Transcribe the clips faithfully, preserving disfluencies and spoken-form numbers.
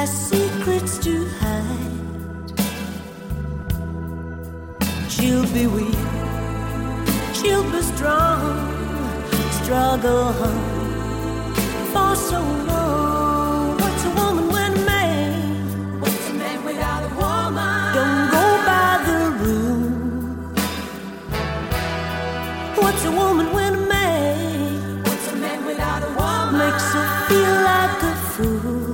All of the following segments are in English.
secrets to hide. She'll be weak, she'll be strong, struggle hard for so long. What's a woman when a man? What's a man without a woman? Don't go by the rule. What's a woman when a man? What's a man without a woman? Makes her feel like a fool.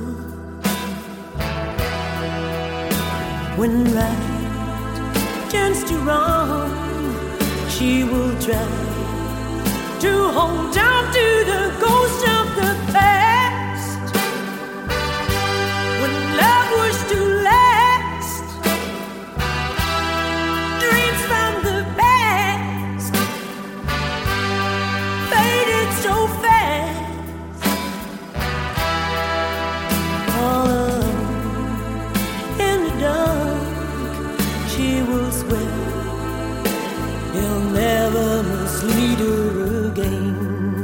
When right turns to wrong, she will try to hold on to the ghost of the past. When love was to last, dreams from the past faded so fast. All alone in the dark, she will swear he'll never mislead her again.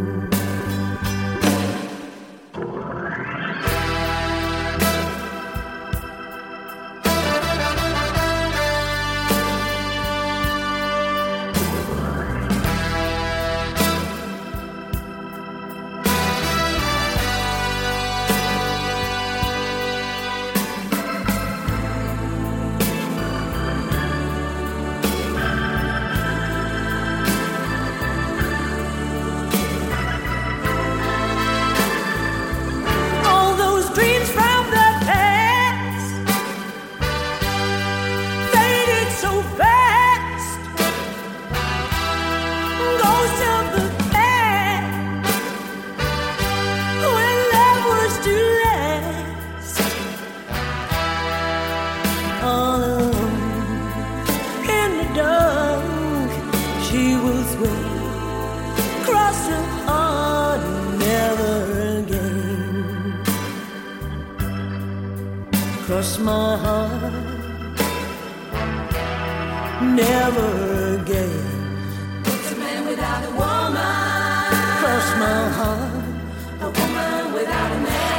Cross my heart, never again. What's a man without a woman? Cross my heart, a woman without a man.